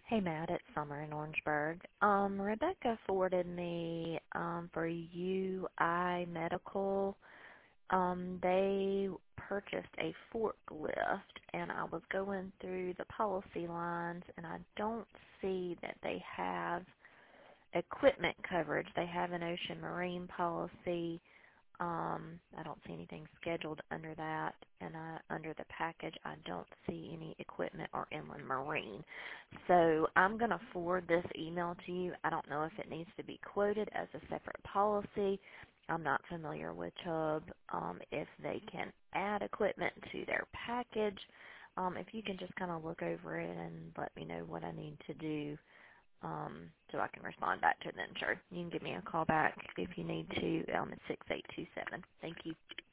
Hey Matt, it's Summer in Orangeburg. Rebecca forwarded me for UI Medical. They purchased a forklift, and I was going through the policy lines, and I don't see that they have equipment coverage. They have an ocean marine policy. I don't see anything scheduled under that, and under the package, I don't see any equipment or inland marine. So I'm going to forward this email to you. I don't know if it needs to be quoted as a separate policy. I'm not familiar with Chubb, if they can add equipment to their package. If you can just kind of look over it and let me know what I need to do so I can respond back to them. Sure. You can give me a call back if you need to. It's 6827. Thank you.